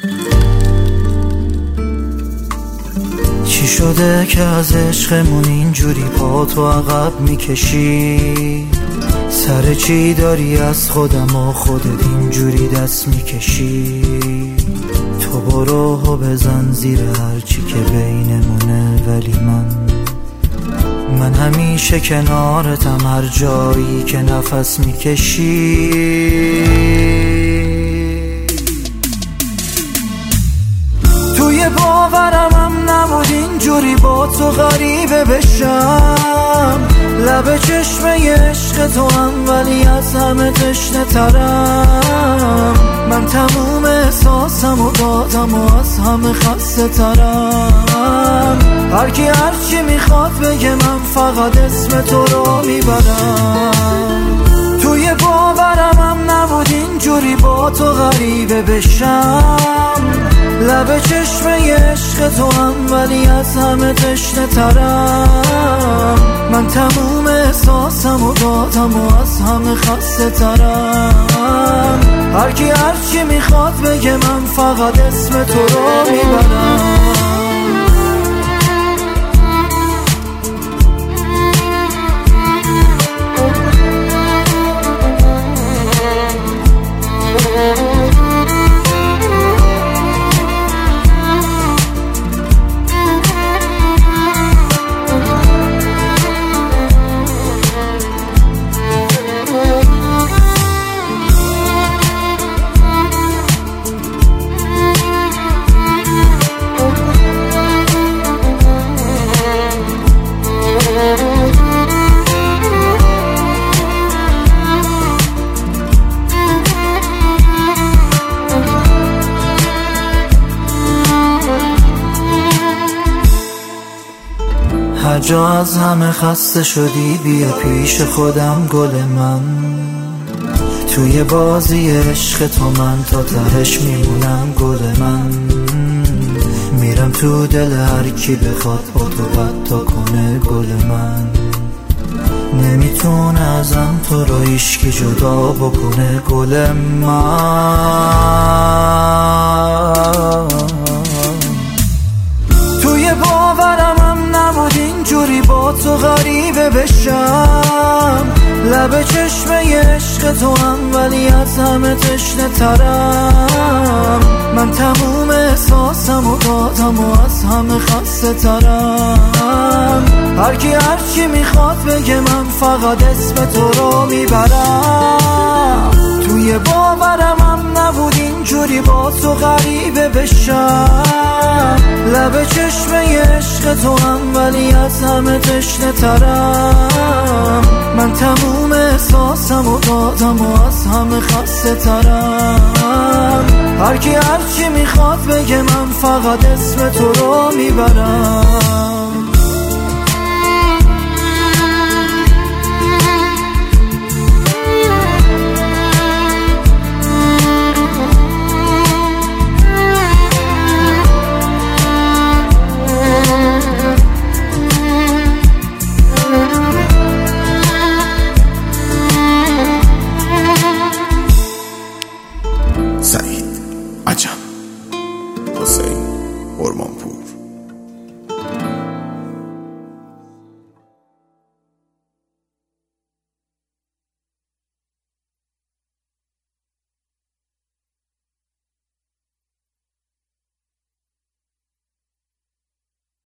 چی شده که از عشقمون اینجوری پا تو عقب میکشی؟ سر چی داری از خودم و خودت اینجوری دست میکشی؟ تو برو و بزن زیر هرچی که بینمونه، ولی من همیشه کنارتم هر جایی که نفس میکشی. توی باورم نبود اینجوری با تو غریبه بشم، لب چشمه عشق تو هم ولی از همه تشنه ترم. من تموم احساسم و دادم و از همه خسته ترم. هرکی هرچی میخواد بگه من فقط اسم تو رو میبرم. توی باورم نبود اینجوری با تو غریبه بشم، لب چشمه عشق تو هم ولی از همه تشنه ترم. من تموم احساسم و دادم و از همه خسته ترم. هرکی هرچی میخواد بگه من فقط اسم تو رو میبرم. هر جا از همه خسته شدی بیا پیش خودم گل من. توی بازی عشق تو من تا تهش میمونم گل من. میرم تو دل هر کی بخواد با تو بد کنه گل من. نمیتونه ازم تو رو هیچکی جدا بکنه گل من. توی باورم نبود اینجوری با تو غریبه بشم، لب چشمه عشق تو هم ولی از همه تشنه ترم. من تموم احساسم و دادم و از همه خسته ترم. هرکی هرچی میخواد بگه من فقط اسم تو رو میبرم. توی باورم نبود اینجوری با تو غریبه بشم، لب چشمه عشق تو هم ولی از همه تشنه ترم. من تموم احساسم و دادم و از همه خسته ترم. هرکی هرچی میخواد بگه من فقط اسم تو رو میبرم.